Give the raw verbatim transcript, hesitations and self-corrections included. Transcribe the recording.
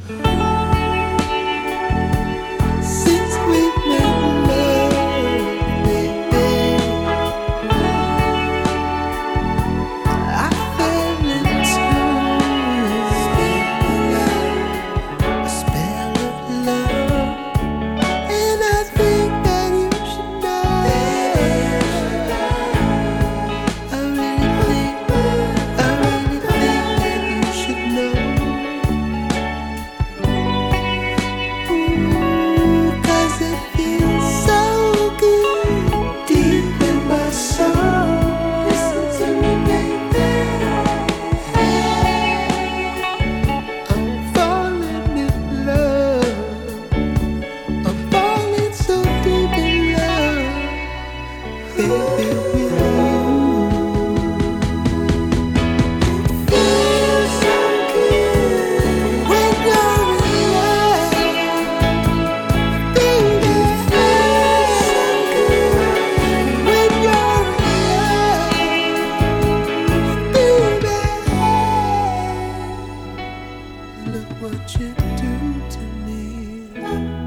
Since we made love, baby, I fell into a spell of love, and I think that you should know. I really think, I really think that you should know. Ooh, 'cause it feels so good deep in my soul. Listen to me, baby. I'm falling in love. I'm falling so deep in love, baby, with you. Feels so good when you're in love, baby. Feels so good when you're in love, baby. Look what you do to me.